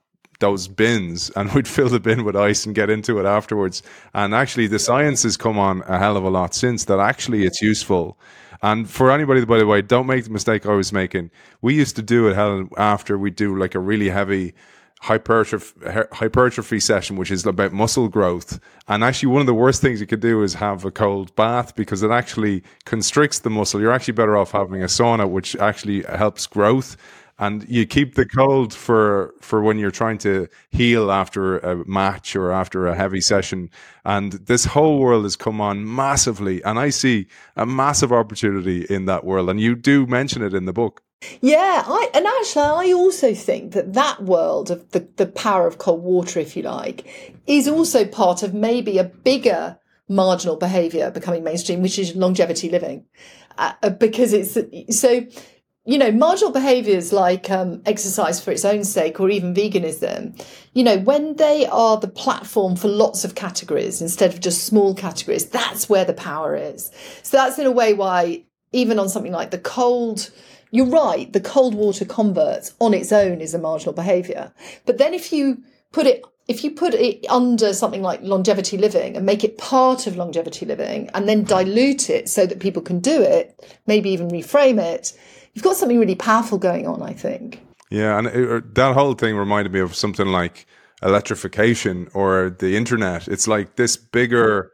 those bins, and we'd fill the bin with ice and get into it afterwards. And actually the science has come on a hell of a lot since that. Actually it's useful. And for anybody, by the way, don't make the mistake I was making. We used to do it, Helen, after we do like a really heavy hypertrophy session, which is about muscle growth. And actually one of the worst things you could do is have a cold bath, because it actually constricts the muscle. You're actually better off having a sauna, which actually helps growth. And you keep the cold for when you're trying to heal after a match or after a heavy session. And this whole world has come on massively. And I see a massive opportunity in that world. And you do mention it in the book. Yeah, I also think that world of the power of cold water, if you like, is also part of maybe a bigger marginal behaviour becoming mainstream, which is longevity living, because it's so. You know, marginal behaviours like exercise for its own sake, or even veganism, you know, when they are the platform for lots of categories instead of just small categories, that's where the power is. So that's in a way why even on something like the cold, you're right, the cold water converts on its own is a marginal behaviour. But then if you put it under something like longevity living and make it part of longevity living and then dilute it so that people can do it, maybe even reframe it, you've got something really powerful going on, I think. Yeah, and that whole thing reminded me of something like electrification or the internet. It's like this bigger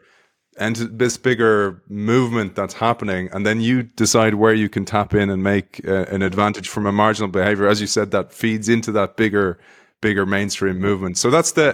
movement that's happening, and then you decide where you can tap in and make an advantage from a marginal behavior. As you said, that feeds into that bigger mainstream movement. So that's the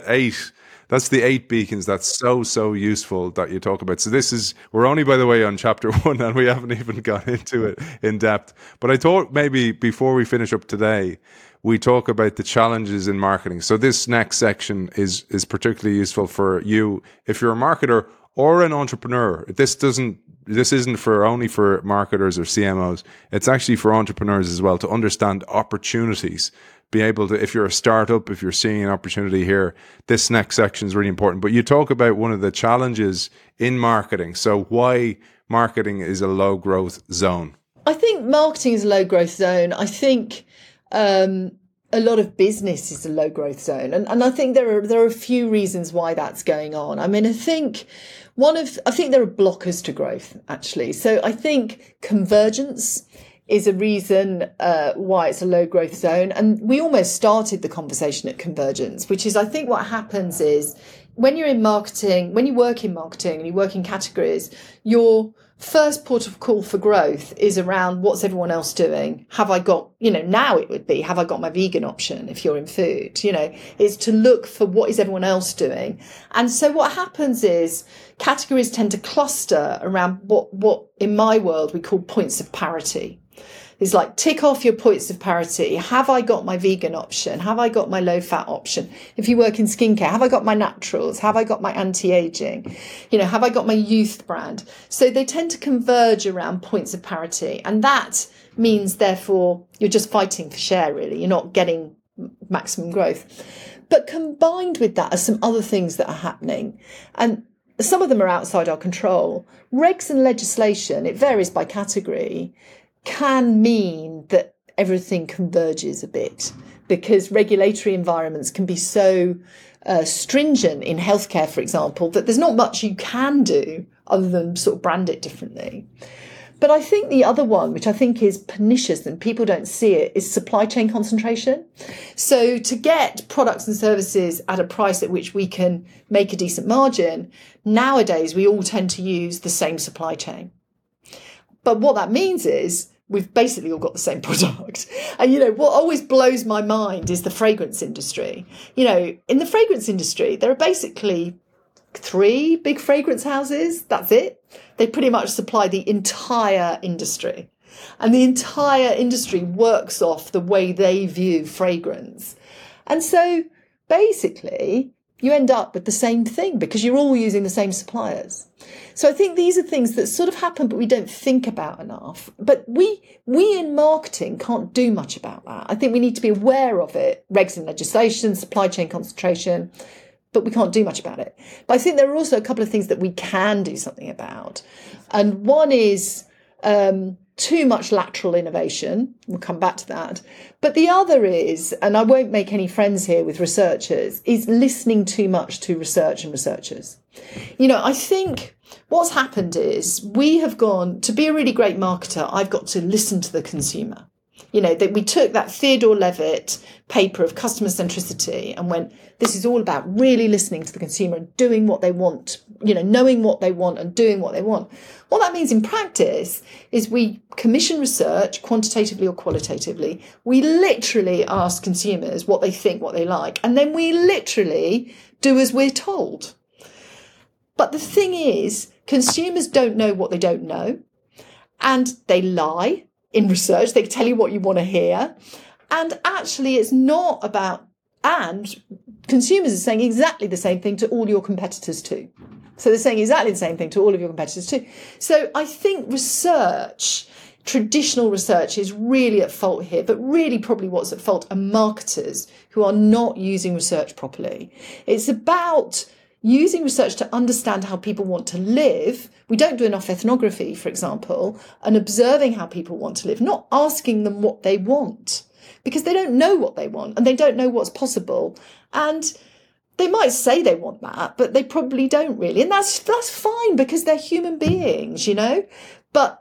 8 beacons that's so useful that you talk about. So we're only, by the way, on chapter 1, and we haven't even got into it in depth. But I thought maybe before we finish up today, we talk about the challenges in marketing. So this next section is particularly useful for you if you're a marketer or an entrepreneur. This isn't only for marketers or CMOs. It's actually for entrepreneurs as well, to understand opportunities. Be able to, if you're a startup, if you're seeing an opportunity here, this next section is really important. But you talk about one of the challenges in marketing. So why marketing is a low growth zone? I think marketing is a low growth zone. I think a lot of business is a low growth zone. And I think there are a few reasons why that's going on. I mean, I think there are blockers to growth, actually. So I think convergence is a reason why it's a low growth zone. And we almost started the conversation at convergence, which is, I think what happens is when you're in marketing, when you work in marketing and you work in categories, your first port of call for growth is around what's everyone else doing? Have I got, now it would be, have I got my vegan option if you're in food? It's to look for what is everyone else doing. And so what happens is categories tend to cluster around what in my world we call points of parity. It's like, tick off your points of parity. Have I got my vegan option? Have I got my low fat option? If you work in skincare, have I got my naturals? Have I got my anti-aging? Have I got my youth brand? So they tend to converge around points of parity. And that means, therefore, you're just fighting for share, really. You're not getting maximum growth. But combined with that are some other things that are happening. And some of them are outside our control. Regs and legislation, it varies by category, can mean that everything converges a bit, because regulatory environments can be so stringent in healthcare, for example, that there's not much you can do other than sort of brand it differently. But I think the other one, which I think is pernicious and people don't see it, is supply chain concentration. So to get products and services at a price at which we can make a decent margin, nowadays we all tend to use the same supply chain. But what that means is we've basically all got the same product. And, what always blows my mind is the fragrance industry. In the fragrance industry, there are basically 3 big fragrance houses. That's it. They pretty much supply the entire industry. And the entire industry works off the way they view fragrance. And so basically, you end up with the same thing because you're all using the same suppliers. So I think these are things that sort of happen, but we don't think about enough. But we in marketing can't do much about that. I think we need to be aware of it, regs and legislation, supply chain concentration, but we can't do much about it. But I think there are also a couple of things that we can do something about. And one is too much lateral innovation. We'll come back to that. But the other is, and I won't make any friends here with researchers, is listening too much to research and researchers. I think what's happened is we have gone, to be a really great marketer, I've got to listen to the consumer. That we took that Theodore Levitt paper of customer centricity and went, this is all about really listening to the consumer and doing what they want, knowing what they want and doing what they want. What that means in practice is we commission research, quantitatively or qualitatively. We literally ask consumers what they think, what they like, and then we literally do as we're told. But the thing is, consumers don't know what they don't know, and they lie. In research, they tell you what you want to hear. And actually, it's not about, and consumers are saying exactly the same thing to all your competitors too. So they're saying exactly the same thing to all of your competitors too. So I think research, traditional research, is really at fault here, but really probably what's at fault are marketers who are not using research properly. It's about using research to understand how people want to live. We don't do enough ethnography, for example, and observing how people want to live, not asking them what they want, because they don't know what they want and they don't know what's possible. And they might say they want that, but they probably don't really. And that's fine because they're human beings, But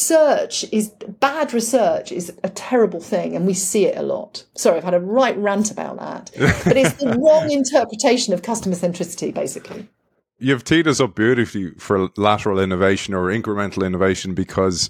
bad research is a terrible thing, and we see it a lot. Sorry, I've had a right rant about that. But it's the wrong interpretation of customer centricity, basically. You've teed us up beautifully for lateral innovation or incremental innovation, because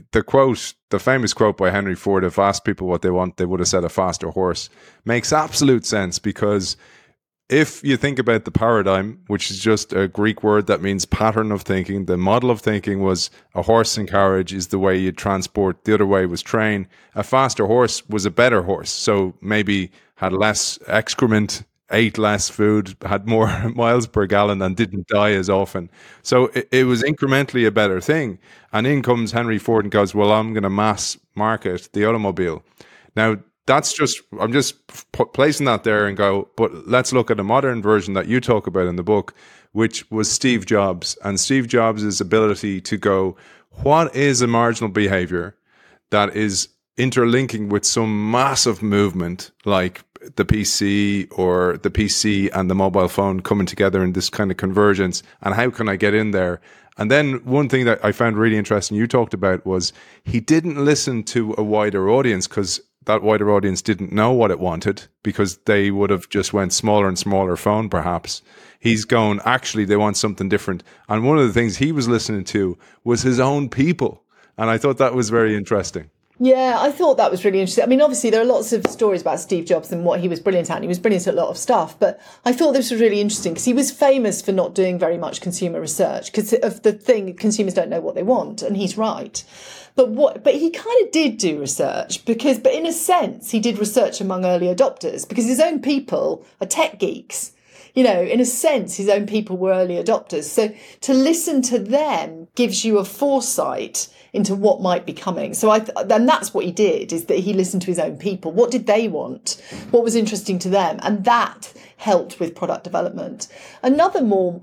the famous quote by Henry Ford, if asked people what they want, they would have said a faster horse, makes absolute sense. Because if you think about the paradigm, which is just a Greek word that means pattern of thinking, the model of thinking was a horse and carriage is the way you transport. The other way was train. A faster horse was a better horse. So maybe had less excrement, ate less food, had more miles per gallon, and didn't die as often. So it was incrementally a better thing. And in comes Henry Ford and goes, well, I'm going to mass market the automobile. Now, I'm just placing that there and go, but let's look at a modern version that you talk about in the book, which was Steve Jobs. And Steve Jobs' ability to go, what is a marginal behavior that is interlinking with some massive movement like the PC or the PC and the mobile phone coming together in this kind of convergence, and how can I get in there? And then one thing that I found really interesting you talked about was he didn't listen to a wider audience, because that wider audience didn't know what it wanted, because they would have just went smaller and smaller phone perhaps. He's going, actually, they want something different. And one of the things he was listening to was his own people. And I thought that was very interesting. Yeah, I thought that was really interesting. I mean, obviously, there are lots of stories about Steve Jobs and what he was brilliant at. And he was brilliant at a lot of stuff. But I thought this was really interesting because he was famous for not doing very much consumer research because of the thing, consumers don't know what they want. And he's right. But he kind of did do research but in a sense, he did research among early adopters because his own people are tech geeks. In a sense, his own people were early adopters. So to listen to them gives you a foresight into what might be coming. So and that's what he did, is that he listened to his own people. What did they want? What was interesting to them? And that helped with product development. Another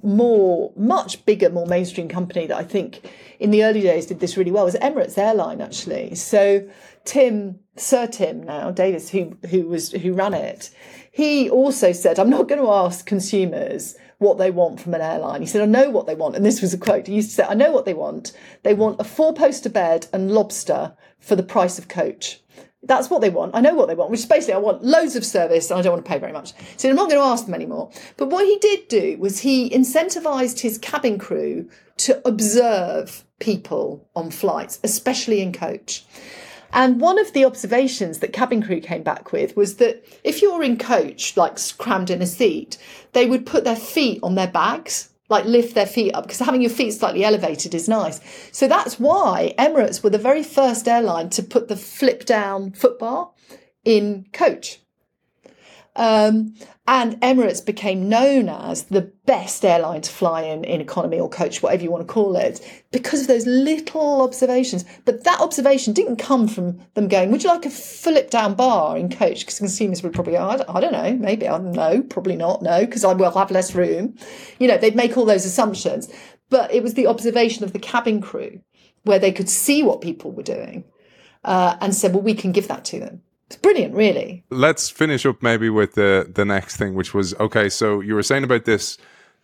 much bigger, more mainstream company that I think in the early days did this really well was Emirates Airline, actually. So Sir Tim now, Davis, who ran it, he also said, I'm not going to ask consumers what they want from an airline. He said, I know what they want. And this was a quote. He used to say, I know what they want. They want a 4-poster bed and lobster for the price of coach. That's what they want. I know what they want, which is basically I want loads of service and I don't want to pay very much. So I'm not going to ask them anymore. But what he did do was he incentivized his cabin crew to observe people on flights, especially in coach. And one of the observations that cabin crew came back with was that if you're in coach, like crammed in a seat, they would put their feet on their bags, like lift their feet up, because having your feet slightly elevated is nice. So that's why Emirates were the very first airline to put the flip down footbar in coach. And Emirates became known as the best airline to fly in economy or coach, whatever you want to call it, because of those little observations. But that observation didn't come from them going, would you like a flip down bar in coach? Because consumers would probably go, I don't know, maybe, I don't know, probably not, no, because I will have less room. They'd make all those assumptions. But it was the observation of the cabin crew where they could see what people were doing and said, well, we can give that to them. It's brilliant, really. Let's finish up maybe with the next thing, which was, okay, so you were saying about this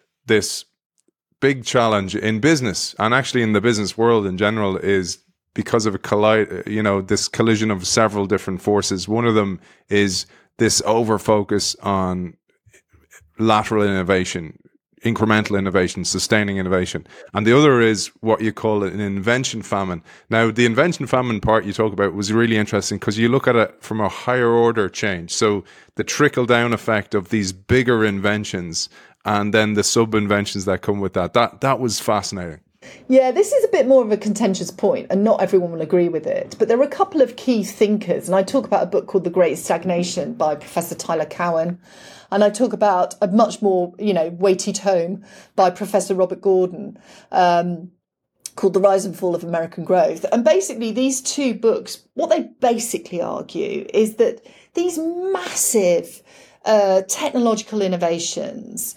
big challenge in business, and actually in the business world in general, is because of this collision of several different forces. One of them is this over focus on lateral innovation, incremental innovation, sustaining innovation. And the other is what you call an invention famine. Now, the invention famine part you talk about was really interesting because you look at it from a higher order change. So the trickle down effect of these bigger inventions and then the sub inventions that come with that was fascinating. Yeah, this is a bit more of a contentious point, and not everyone will agree with it. But there are a couple of key thinkers, and I talk about a book called The Great Stagnation by Professor Tyler Cowen, and I talk about a much more, weighty tome by Professor Robert Gordon, called The Rise and Fall of American Growth. And basically, these two books, what they basically argue is that these massive technological innovations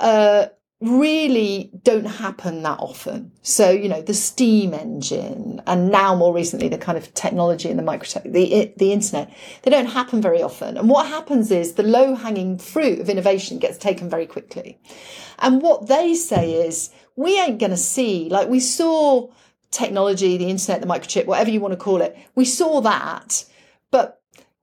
really don't happen that often. So, the steam engine, and now more recently, the kind of technology and the internet, they don't happen very often. And what happens is the low hanging fruit of innovation gets taken very quickly. And what they say is, we ain't going to see, like we saw technology, the internet, the microchip, whatever you want to call it. We saw that, but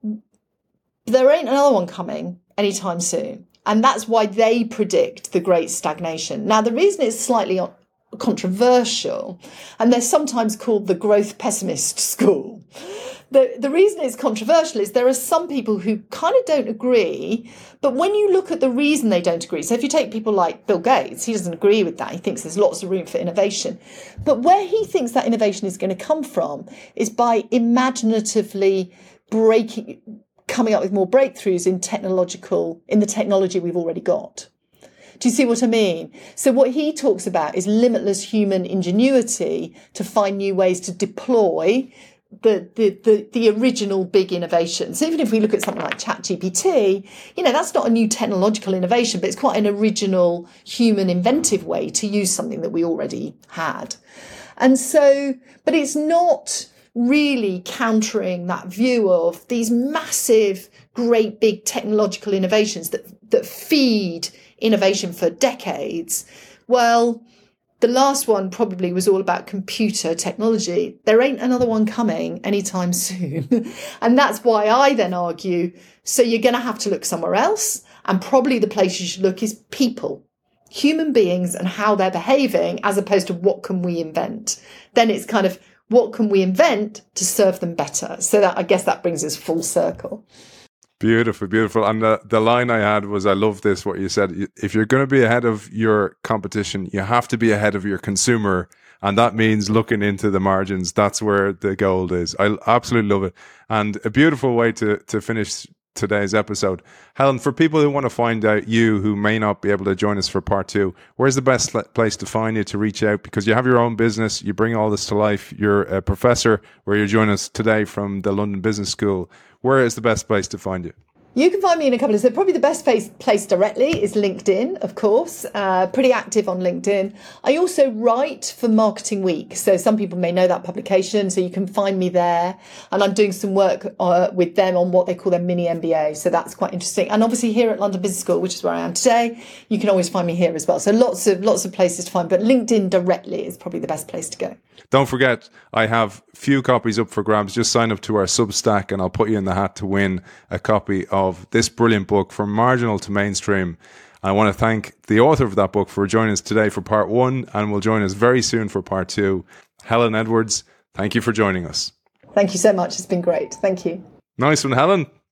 there ain't another one coming anytime soon. And that's why they predict the Great Stagnation. Now, the reason it's slightly controversial, and they're sometimes called the growth pessimist school, the reason it's controversial is there are some people who kind of don't agree, but when you look at the reason they don't agree, so if you take people like Bill Gates, he doesn't agree with that. He thinks there's lots of room for innovation. But where he thinks that innovation is going to come from is by imaginatively coming up with more breakthroughs in the technology we've already got. Do you see what I mean? So what he talks about is limitless human ingenuity to find new ways to deploy the original big innovation. So even if we look at something like ChatGPT, that's not a new technological innovation, but it's quite an original human inventive way to use something that we already had. And so, but it's not really countering that view of these massive, great big technological innovations that feed innovation for decades. Well, the last one probably was all about computer technology. There ain't another one coming anytime soon. And that's why I then argue, so you're going to have to look somewhere else. And probably the place you should look is people, human beings, and how they're behaving, as opposed to what can we invent. Then it's kind of, what can we invent to serve them better? So that, I guess that brings us full circle. Beautiful, beautiful. And the line I had was, I love this, what you said. If you're going to be ahead of your competition, you have to be ahead of your consumer. And that means looking into the margins. That's where the gold is. I absolutely love it. And a beautiful way to finish today's episode. Helen, for people who want to find out you, who may not be able to join us for part 2, where's the best place to find you, to reach out? Because you have your own business, you bring all this to life. You're a professor, where you're joining us today from the London Business School. Where is the best place to find you? You can find me in a couple of, so probably the best place directly is LinkedIn, of course, pretty active on LinkedIn. I also write for Marketing Week. So some people may know that publication, so you can find me there. And I'm doing some work with them on what they call their mini MBA. So that's quite interesting. And obviously here at London Business School, which is where I am today, you can always find me here as well. So lots of places to find, but LinkedIn directly is probably the best place to go. Don't forget, I have few copies up for grabs. Just sign up to our Substack and I'll put you in the hat to win a copy of this brilliant book, From Marginal to Mainstream. I want to thank the author of that book for joining us today for part 1, and will join us very soon for part 2. Helen Edwards, thank you for joining us. Thank you so much. It's been great. Thank you. Nice one, Helen.